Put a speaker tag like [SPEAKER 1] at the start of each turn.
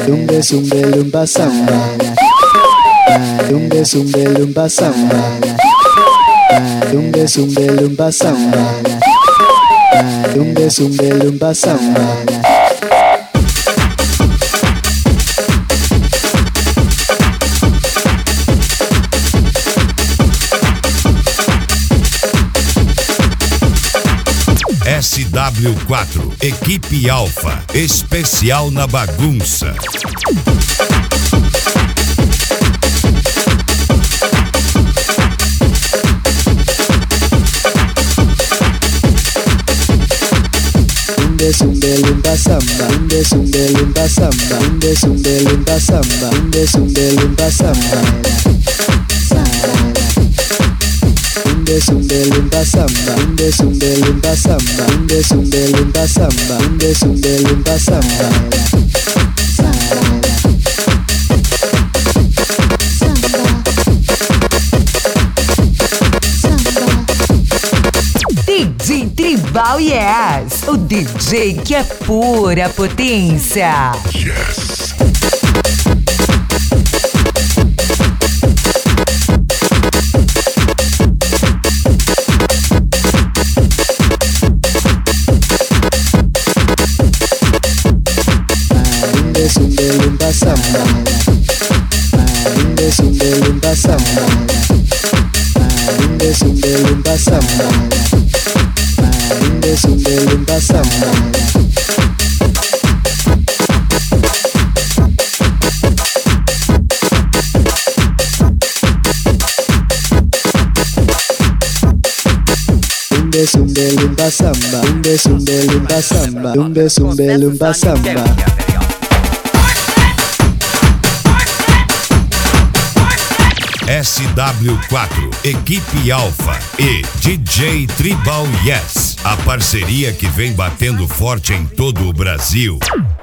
[SPEAKER 1] Zumbe zumbe lumba samba. Zumbe zumbe lumba samba. Zumbe zumbe lumba samba. Zumbe zumbe lumba samba.
[SPEAKER 2] SW4, Equipe Alfa, especial na bagunça.
[SPEAKER 1] Zumbe lumba samba, zumbe lumba samba, zumbe lumba samba, zumbe lumba samba. Zumbe lumba samba, zumbe lumba samba, zumbe lumba samba, zumbe lumba samba.
[SPEAKER 3] DJ Tribal Yes, o DJ que é pura potência.
[SPEAKER 2] Yes.
[SPEAKER 1] Zumbe lumba samba. Zumbe lumba samba. Zumbe lumba samba. Zumbe lumba samba. Zumbe lumba samba. Zumbe lumba samba. Zumbe lumba samba.
[SPEAKER 2] SW4, Equipe Alfa e DJ Tribal Yes, a parceria que vem batendo forte em todo o Brasil.